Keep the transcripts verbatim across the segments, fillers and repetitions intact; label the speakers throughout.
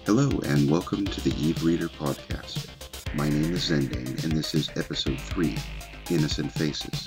Speaker 1: Hello and welcome to the Eve Reader podcast. My name is Zendane and this is episode three, Innocent Faces.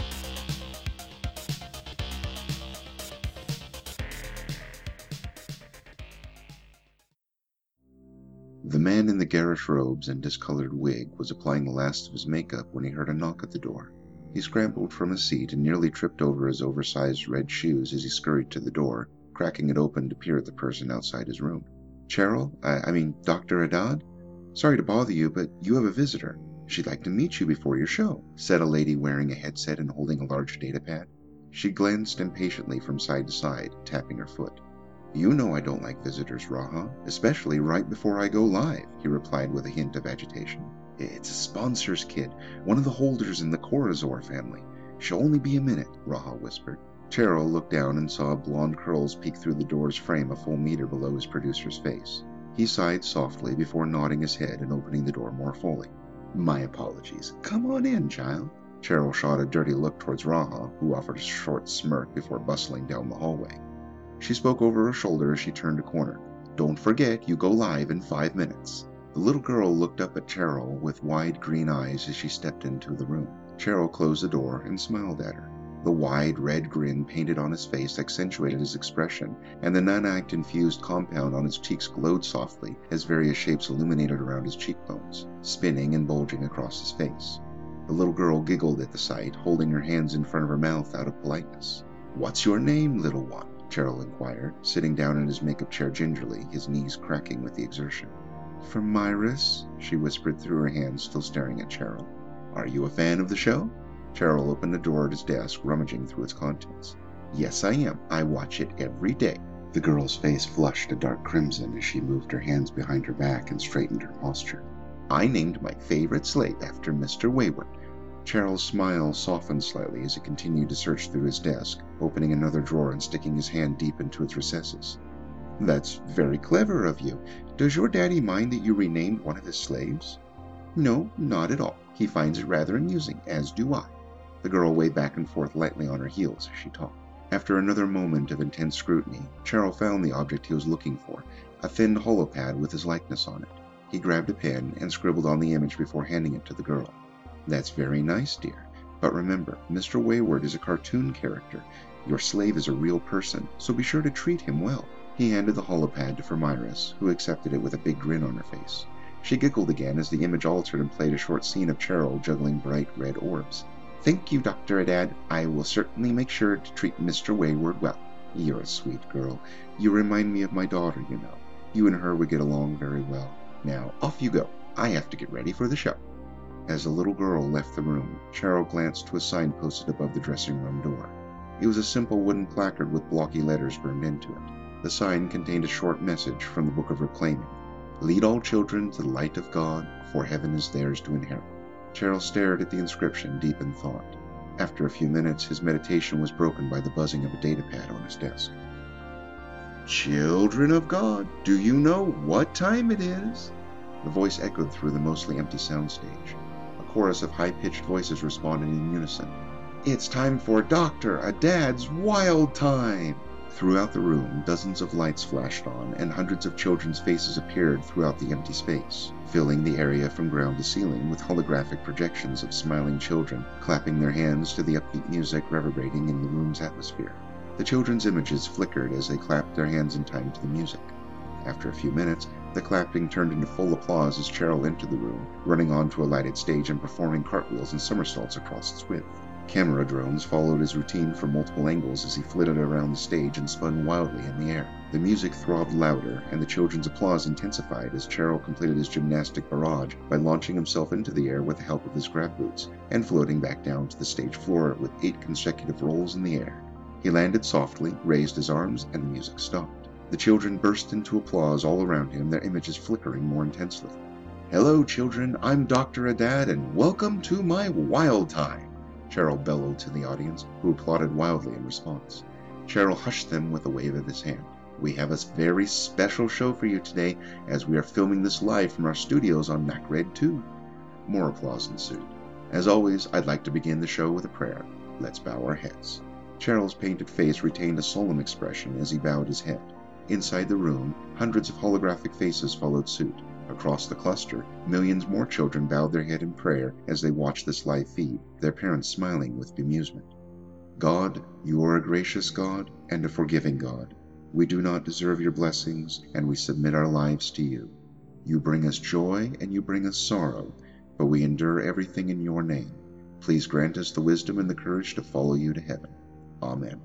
Speaker 1: The man in the garish robes and discolored wig was applying the last of his makeup when he heard a knock at the door. He scrambled from his seat and nearly tripped over his oversized red shoes as he scurried to the door, cracking it open to peer at the person outside his room. Cheryl, I, I mean, Doctor Haddad? Sorry to bother you, but you have a visitor. She'd like to meet you before your show, said a lady wearing a headset and holding a large datapad. She glanced impatiently from side to side, tapping her foot. You know I don't like visitors, Raha, especially right before I go live, he replied with a hint of agitation. It's a sponsor's kid, one of the holders in the Corazor family. She'll only be a minute, Raha whispered. Cheryl looked down and saw blonde curls peek through the door's frame a full meter below his producer's face. He sighed softly before nodding his head and opening the door more fully. My apologies. Come on in, child. Cheryl shot a dirty look towards Raha, who offered a short smirk before bustling down the hallway. She spoke over her shoulder as she turned a corner. Don't forget, you go live in five minutes. The little girl looked up at Cheryl with wide green eyes as she stepped into the room. Cheryl closed the door and smiled at her. The wide red grin painted on his face accentuated his expression, and the naniite-infused compound on his cheeks glowed softly as various shapes illuminated around his cheekbones, spinning and bulging across his face. The little girl giggled at the sight, holding her hands in front of her mouth out of politeness. What's your name, little one? Cheryl inquired, sitting down in his makeup chair gingerly, his knees cracking with the exertion. Fermyris, she whispered through her hands, still staring at Cheryl. Are you a fan of the show? Cheryl opened the door at his desk, rummaging through its contents. Yes, I am. I watch it every day. The girl's face flushed a dark crimson as she moved her hands behind her back and straightened her posture. I named my favorite slave after Mister Wayward. Cheryl's smile softened slightly as he continued to search through his desk, opening another drawer and sticking his hand deep into its recesses. That's very clever of you. Does your daddy mind that you renamed one of his slaves? No, not at all. He finds it rather amusing, as do I. The girl waved back and forth lightly on her heels as she talked. After another moment of intense scrutiny, Cheryl found the object he was looking for, a thin holopad with his likeness on it. He grabbed a pen and scribbled on the image before handing it to the girl. That's very nice, dear. But remember, Mister Wayward is a cartoon character. Your slave is a real person, so be sure to treat him well. He handed the holopad to Fermyris, who accepted it with a big grin on her face. She giggled again as the image altered and played a short scene of Cheryl juggling bright red orbs. Thank you, Doctor Haddad. I will certainly make sure to treat Mister Wayward well. You're a sweet girl. You remind me of my daughter, you know. You and her would get along very well. Now, off you go. I have to get ready for the show. As the little girl left the room, Cheryl glanced to a sign posted above the dressing room door. It was a simple wooden placard with blocky letters burned into it. The sign contained a short message from the Book of Reclaiming. Lead all children to the light of God, for heaven is theirs to inherit. Cheryl stared at the inscription, deep in thought. After a few minutes, his meditation was broken by the buzzing of a datapad on his desk. Children of God, do you know what time it is? The voice echoed through the mostly empty soundstage. A chorus of high-pitched voices responded in unison. It's time for Doctor Haddad's Wild Time! Throughout the room, dozens of lights flashed on, and hundreds of children's faces appeared throughout the empty space, filling the area from ground to ceiling with holographic projections of smiling children, clapping their hands to the upbeat music reverberating in the room's atmosphere. The children's images flickered as they clapped their hands in time to the music. After a few minutes, the clapping turned into full applause as Cheryl entered the room, running onto a lighted stage and performing cartwheels and somersaults across its width. Camera drones followed his routine from multiple angles as he flitted around the stage and spun wildly in the air. The music throbbed louder, and the children's applause intensified as Cheryl completed his gymnastic barrage by launching himself into the air with the help of his grab boots, and floating back down to the stage floor with eight consecutive rolls in the air. He landed softly, raised his arms, and the music stopped. The children burst into applause all around him, their images flickering more intensely. Hello, children, I'm Doctor Haddad, and welcome to my Wild Time! Cheryl bellowed to the audience, who applauded wildly in response. Cheryl hushed them with a wave of his hand. We have a very special show for you today, as we are filming this live from our studios on Macred two. More applause ensued. As always, I'd like to begin the show with a prayer. Let's bow our heads. Cheryl's painted face retained a solemn expression as he bowed his head. Inside the room, hundreds of holographic faces followed suit. Across the cluster, millions more children bowed their head in prayer as they watched this live feed, their parents smiling with bemusement. God, you are a gracious God and a forgiving God. We do not deserve your blessings, and we submit our lives to you. You bring us joy and you bring us sorrow, but we endure everything in your name. Please grant us the wisdom and the courage to follow you to heaven. Amen.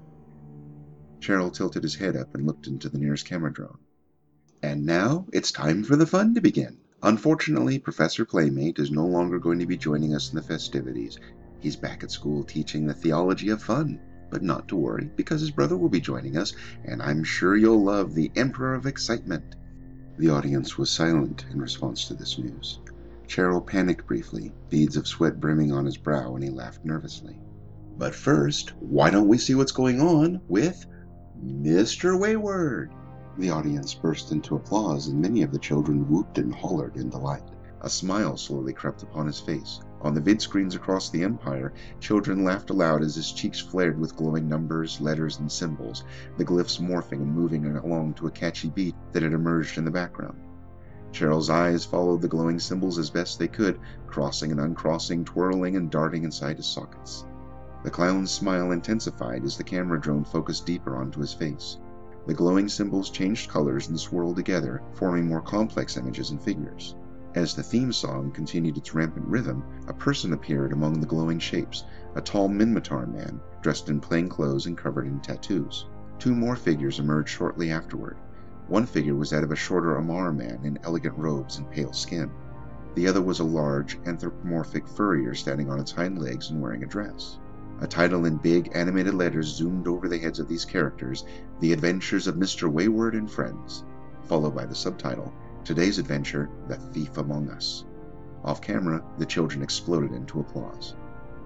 Speaker 1: Cheryl tilted his head up and looked into the nearest camera drone. And now it's time for the fun to begin. Unfortunately, Professor Playmate is no longer going to be joining us in the festivities. He's back at school teaching the theology of fun. But not to worry, because his brother will be joining us, and I'm sure you'll love the Emperor of Excitement. The audience was silent in response to this news. Cheryl panicked briefly, beads of sweat brimming on his brow, and he laughed nervously. But first, why don't we see what's going on with Mister Wayward? The audience burst into applause, and many of the children whooped and hollered in delight. A smile slowly crept upon his face. On the vid screens across the Empire, children laughed aloud as his cheeks flared with glowing numbers, letters, and symbols, the glyphs morphing and moving along to a catchy beat that had emerged in the background. Cheryl's eyes followed the glowing symbols as best they could, crossing and uncrossing, twirling and darting inside his sockets. The clown's smile intensified as the camera drone focused deeper onto his face. The glowing symbols changed colors and swirled together, forming more complex images and figures. As the theme song continued its rampant rhythm, a person appeared among the glowing shapes, a tall Minmatar man, dressed in plain clothes and covered in tattoos. Two more figures emerged shortly afterward. One figure was that of a shorter Amar man in elegant robes and pale skin. The other was a large, anthropomorphic furrier standing on its hind legs and wearing a dress. A title in big, animated letters zoomed over the heads of these characters, The Adventures of Mister Wayward and Friends, followed by the subtitle, Today's Adventure, The Thief Among Us. Off camera, the children exploded into applause.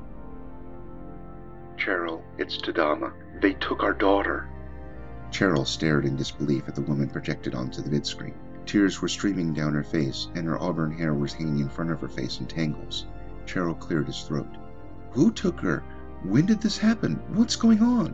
Speaker 2: Cheryl, it's Tadama. They took our daughter.
Speaker 1: Cheryl stared in disbelief at the woman projected onto the vidscreen. Tears were streaming down her face, and her auburn hair was hanging in front of her face in tangles. Cheryl cleared his throat. Who took her? When did this happen? What's going on?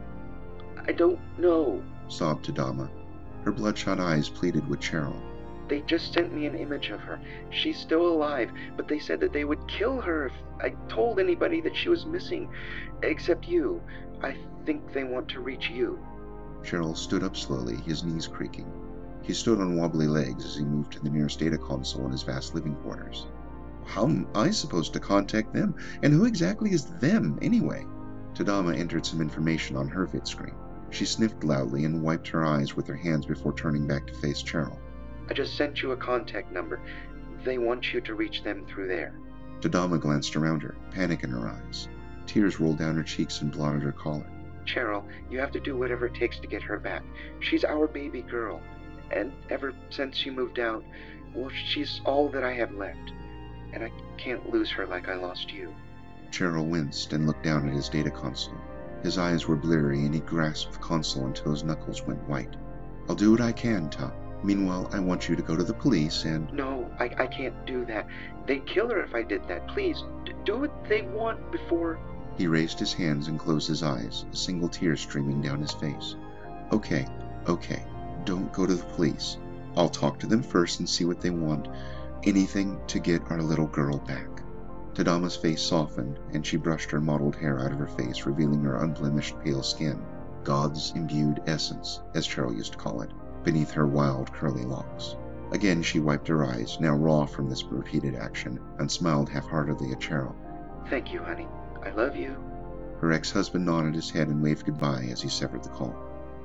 Speaker 2: I don't know,
Speaker 1: sobbed Tadama. Her bloodshot eyes pleaded with Cheryl.
Speaker 2: They just sent me an image of her. She's still alive, but they said that they would kill her if I told anybody that she was missing, except you. I think they want to reach you.
Speaker 1: Cheryl stood up slowly, his knees creaking. He stood on wobbly legs as he moved to the nearest data console in his vast living quarters. How am I supposed to contact them? And who exactly is them, anyway? Tadama entered some information on her vid screen. She sniffed loudly and wiped her eyes with her hands before turning back to face Cheryl.
Speaker 2: I just sent you a contact number. They want you to reach them through there.
Speaker 1: Tadama glanced around her, panic in her eyes. Tears rolled down her cheeks and blotted her collar.
Speaker 2: Cheryl, you have to do whatever it takes to get her back. She's our baby girl. And ever since you moved out, well, she's all that I have left. And I can't lose her like I lost you.
Speaker 1: Cheryl winced and looked down at his data console. His eyes were bleary and he grasped the console until his knuckles went white. I'll do what I can, Ta. Meanwhile, I want you to go to the police and...
Speaker 2: No, I, I can't do that. They'd kill her if I did that. Please, d- do what they want before...
Speaker 1: He raised his hands and closed his eyes, a single tear streaming down his face. Okay, okay, don't go to the police. I'll talk to them first and see what they want. Anything to get our little girl back. Tadama's face softened, and she brushed her mottled hair out of her face, revealing her unblemished pale skin. God's imbued essence, as Cheryl used to call it, beneath her wild curly locks. Again she wiped her eyes, now raw from this repeated action, and smiled half-heartedly at Cheryl.
Speaker 2: Thank you, honey. I love you.
Speaker 1: Her ex-husband nodded his head and waved goodbye as he severed the call.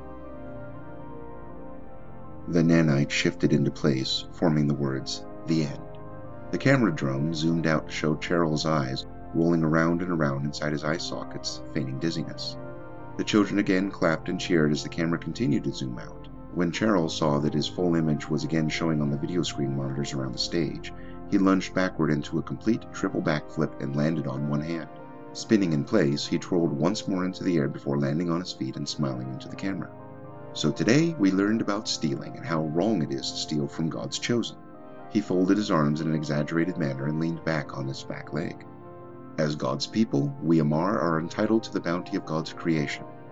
Speaker 1: The nanite shifted into place, forming the words, The End. The camera drone zoomed out to show Cheryl's eyes rolling around and around inside his eye sockets, feigning dizziness. The children again clapped and cheered as the camera continued to zoom out. When Cheryl saw that his full image was again showing on the video screen monitors around the stage, he lunged backward into a complete triple backflip and landed on one hand. Spinning in place, he twirled once more into the air before landing on his feet and smiling into the camera. So today, we learned about stealing and how wrong it is to steal from God's chosen. He folded his arms in an exaggerated manner and leaned back on his back leg. As God's people, we Amar are entitled to the bounty of God's creation.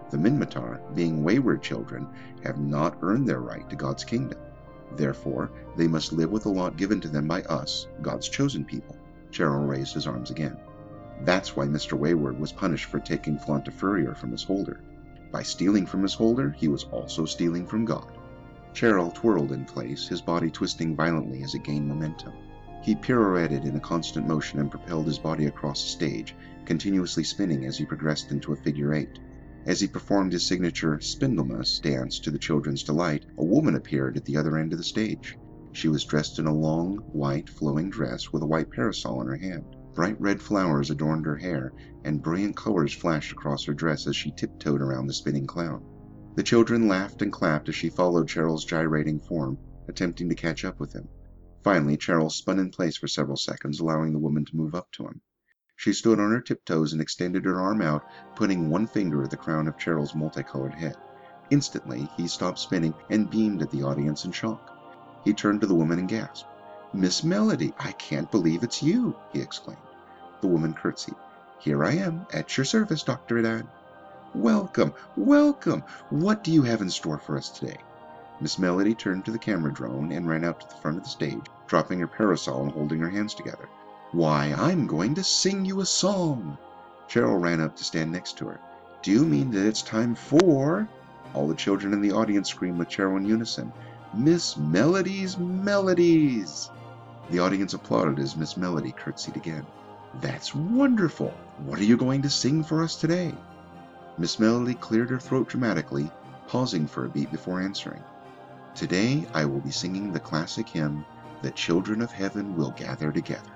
Speaker 1: The Minmatar, being wayward children, have not earned their right to God's kingdom. Therefore, they must live with the lot given to them by us, God's chosen people. Cheryl raised his arms again. That's why Mister Wayward was punished for taking Flauntafurior from his holder. By stealing from his holder, he was also stealing from God. Cheryl twirled in place, his body twisting violently as it gained momentum. He pirouetted in a constant motion and propelled his body across the stage, continuously spinning as he progressed into a figure eight. As he performed his signature Spindlemas dance to the children's delight, a woman appeared at the other end of the stage. She was dressed in a long, white, flowing dress with a white parasol in her hand. Bright red flowers adorned her hair, and brilliant colors flashed across her dress as she tiptoed around the spinning clown. The children laughed and clapped as she followed Cheryl's gyrating form, attempting to catch up with him. Finally, Cheryl spun in place for several seconds, allowing the woman to move up to him. She stood on her tiptoes and extended her arm out, putting one finger at the crown of Cheryl's multicolored head. Instantly, he stopped spinning and beamed at the audience in shock. He turned to the woman and gasped. "Miss Melody, I can't believe it's you," he exclaimed. The woman curtsied. "Here I am, at your service, Doctor Edan." "Welcome, welcome! What do you have in store for us today?" Miss Melody turned to the camera drone and ran out to the front of the stage, dropping her parasol and holding her hands together. "Why, I'm going to sing you a song!" Cheryl ran up to stand next to her. "Do you mean that it's time for—" All the children in the audience screamed with Cheryl in unison, "Miss Melody's Melodies!" The audience applauded as Miss Melody curtsied again. "That's wonderful! What are you going to sing for us today?" Miss Melody cleared her throat dramatically, pausing for a beat before answering. "Today I will be singing the classic hymn, 'The Children of Heaven Will Gather Together.'"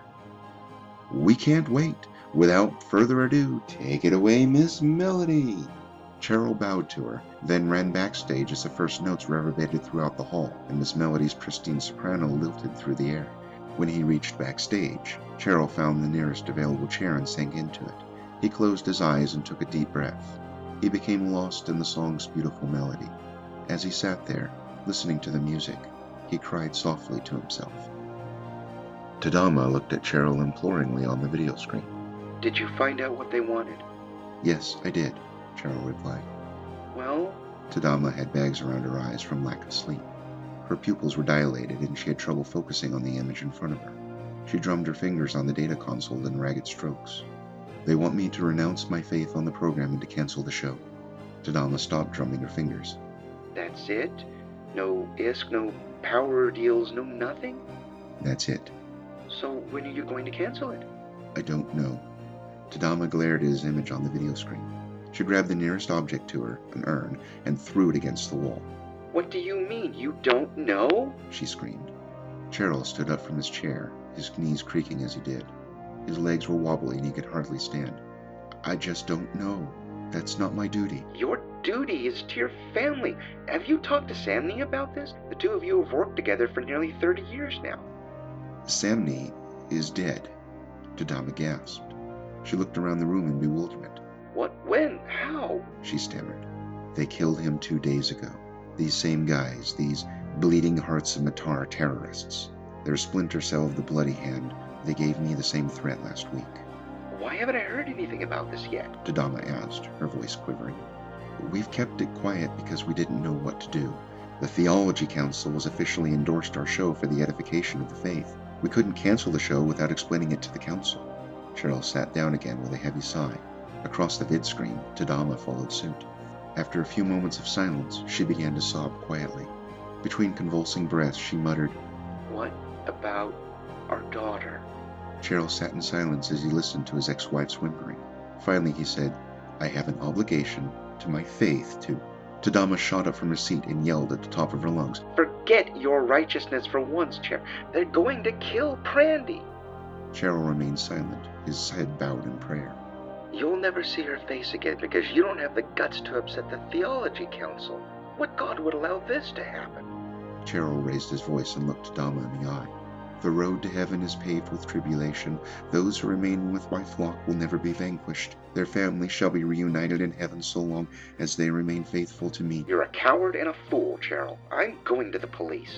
Speaker 1: "We can't wait. Without further ado, take it away, Miss Melody." Cheryl bowed to her, then ran backstage as the first notes reverberated throughout the hall, and Miss Melody's pristine soprano lilted through the air. When he reached backstage, Cheryl found the nearest available chair and sank into it. He closed his eyes and took a deep breath. He became lost in the song's beautiful melody. As he sat there, listening to the music, he cried softly to himself. Tadama looked at Cheryl imploringly on the video screen.
Speaker 2: "Did you find out what they wanted?"
Speaker 1: "Yes, I did," Cheryl replied.
Speaker 2: "Well?"
Speaker 1: Tadama had bags around her eyes from lack of sleep. Her pupils were dilated and she had trouble focusing on the image in front of her. She drummed her fingers on the data console in ragged strokes. "They want me to renounce my faith on the program and to cancel the show." Tadama stopped drumming her fingers.
Speaker 2: "That's it? No I S K, no power deals, no nothing?"
Speaker 1: "That's it."
Speaker 2: "So when are you going to cancel it?"
Speaker 1: "I don't know." Tadama glared at his image on the video screen. She grabbed the nearest object to her, an urn, and threw it against the wall.
Speaker 2: "What do you mean? You don't know?"
Speaker 1: she screamed. Cheryl stood up from his chair, his knees creaking as he did. His legs were wobbly and he could hardly stand. "I just don't know. That's not my duty."
Speaker 2: "Your duty is to your family. Have you talked to Samney about this? The two of you have worked together for nearly thirty years now."
Speaker 1: "Samney is dead," Tadama gasped. She looked around the room in bewilderment.
Speaker 2: "What? When? How?"
Speaker 1: she stammered. "They killed him two days ago. These same guys, these bleeding hearts of Matar terrorists. They're a splinter cell of the Bloody Hand. They gave me the same threat last week."
Speaker 2: "Why haven't I heard anything about this yet?"
Speaker 1: Tadama asked, her voice quivering. "We've kept it quiet because we didn't know what to do. The Theology Council has officially endorsed our show for the edification of the faith. We couldn't cancel the show without explaining it to the council." Cheryl sat down again with a heavy sigh. Across the vid screen, Tadama followed suit. After a few moments of silence, she began to sob quietly. Between convulsing breaths, she muttered,
Speaker 2: "What about our daughter?"
Speaker 1: Cheryl sat in silence as he listened to his ex-wife's whimpering. Finally he said, "I have an obligation to my faith to—" Tadama shot up from her seat and yelled at the top of her lungs,
Speaker 2: "Forget your righteousness for once, Chair. They're going to kill Prandy."
Speaker 1: Cheryl remained silent, his head bowed in prayer.
Speaker 2: "You'll never see her face again because you don't have the guts to upset the Theology Council. What God would allow this to happen?"
Speaker 1: Cheryl raised his voice and looked Tadama in the eye. "The road to heaven is paved with tribulation. Those who remain with my flock will never be vanquished. Their families shall be reunited in heaven so long as they remain faithful to me."
Speaker 2: "You're a coward and a fool, Cheryl. I'm going to the police."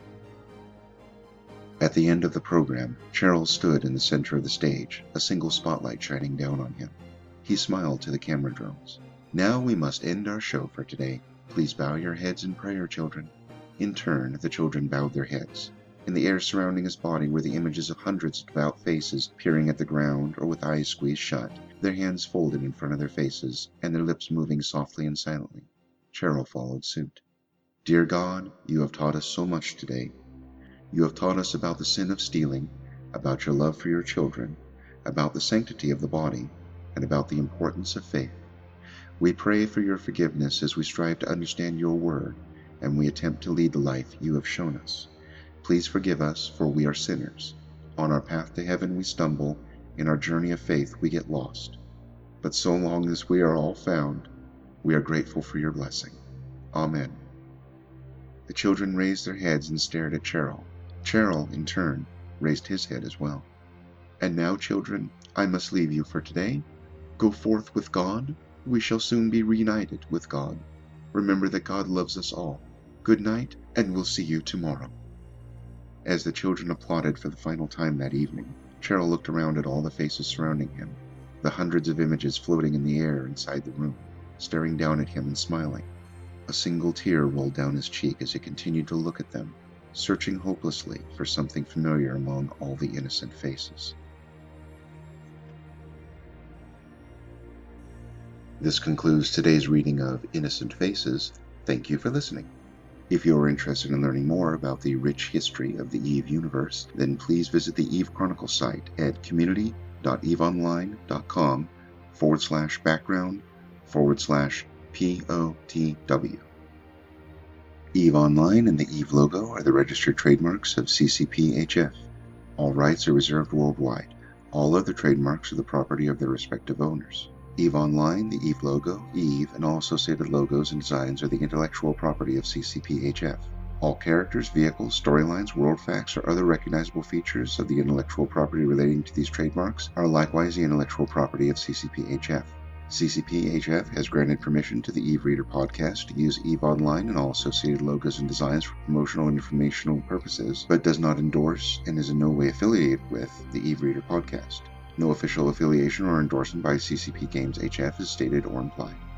Speaker 1: At the end of the program, Cheryl stood in the center of the stage, a single spotlight shining down on him. He smiled to the camera drones. Now we must end our show for today. Please bow your heads in prayer, children. In turn, the children bowed their heads. In the air surrounding his body were the images of hundreds of devout faces peering at the ground or with eyes squeezed shut, their hands folded in front of their faces, and their lips moving softly and silently. Cheryl followed suit. Dear God, you have taught us so much today. You have taught us about the sin of stealing, about your love for your children, about the sanctity of the body, and about the importance of faith. We pray for your forgiveness as we strive to understand your word, and we attempt to lead the life you have shown us. Please forgive us, for we are sinners. On our path to heaven we stumble, in our journey of faith we get lost. But so long as we are all found, we are grateful for your blessing. Amen. The children raised their heads and stared at Cheryl. Cheryl, in turn, raised his head as well. And now, children, I must leave you for today. Go forth with God. We shall soon be reunited with God. Remember that God loves us all. Good night, and we'll see you tomorrow. As the children applauded for the final time that evening, Cheryl looked around at all the faces surrounding him, the hundreds of images floating in the air inside the room, staring down at him and smiling. A single tear rolled down his cheek as he continued to look at them, searching hopelessly for something familiar among all the innocent faces. This concludes today's reading of Innocent Faces. Thank you for listening. If you are interested in learning more about the rich history of the EVE universe, then please visit the EVE Chronicle site at community.eveonline.com forward slash background forward slash POTW. EVE Online and the EVE logo are the registered trademarks of C C P H F. All rights are reserved worldwide. All other trademarks are the property of their respective owners. EVE Online, the EVE logo, EVE, and all associated logos and designs are the intellectual property of C C P H F. All characters, vehicles, storylines, world facts, or other recognizable features of the intellectual property relating to these trademarks are likewise the intellectual property of C C P H F. C C P H F has granted permission to the EVE Reader podcast to use EVE Online and all associated logos and designs for promotional and informational purposes, but does not endorse and is in no way affiliated with the EVE Reader podcast. No official affiliation or endorsement by C C P Games H F is stated or implied.